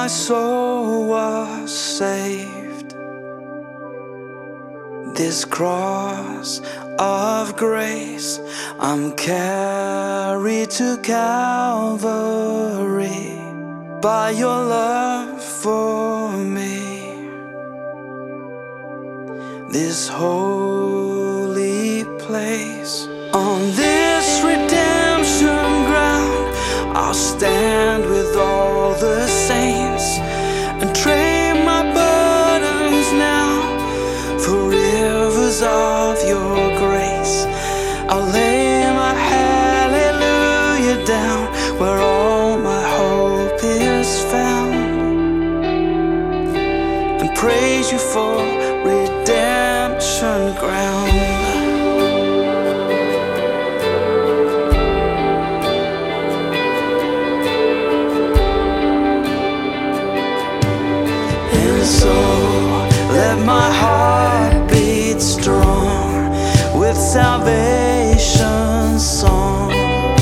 soul was saved. This cross of grace I'm carried to Calvary by your love for me. This holy place, on this redemption ground, I'll stand with all the saints and trade my burdens now for rivers of your grace. I'll lay my hallelujah down where all my hope is found, and praise you for redemption ground. And so let my heart beat strong with salvation's song,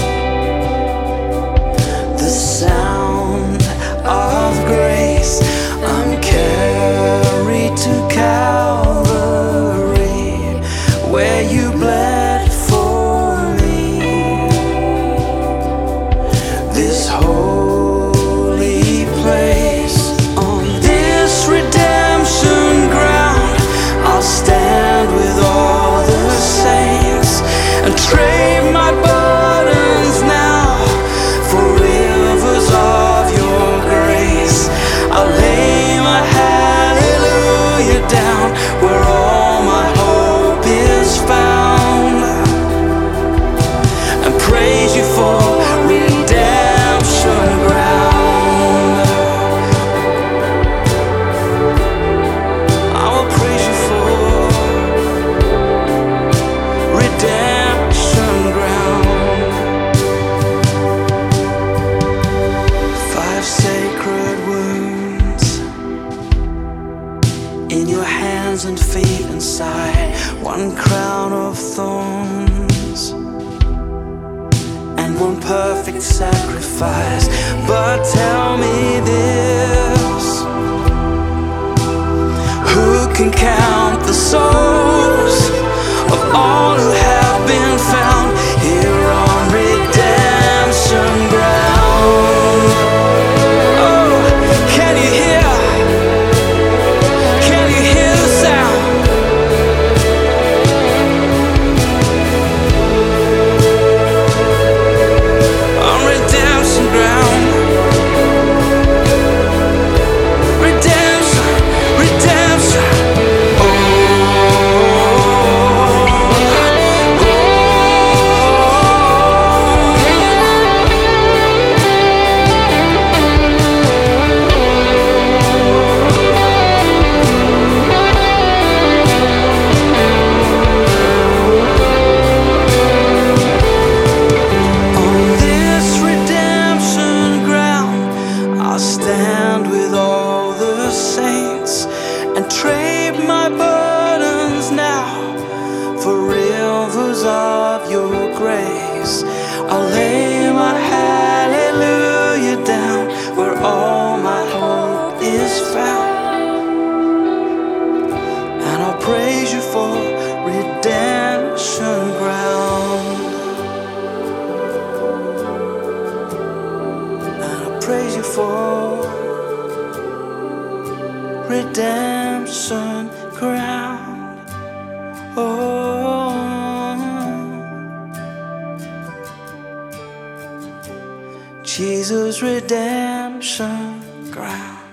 the sound of grace. I'm carried to Calvary where you bled for me. This holy place, on this redemption ground, I'll stand with all the saints and trade my burdens now for rivers of your grace. I'll lay my hallelujah down where all my hope is found, and praise you for redemption ground. I will praise you for redemption ground. 5 sacred wounds in your hands and feet and side, 1 crown of thorns and 1 perfect sacrifice. But tell me this, who can count the souls of all who have been found here on redemption ground? Oh, can you hear? Can you hear the sound? On redemption ground. Redemption, redemption. Oh, on this redemption ground, I'll stand with all the saints and trade my burdens now for rivers of your grace. I'll lay my hallelujah down where all my hope is found, and I'll praise you for redemption ground. And I'll praise you for redemption ground. Oh, Jesus, redemption ground.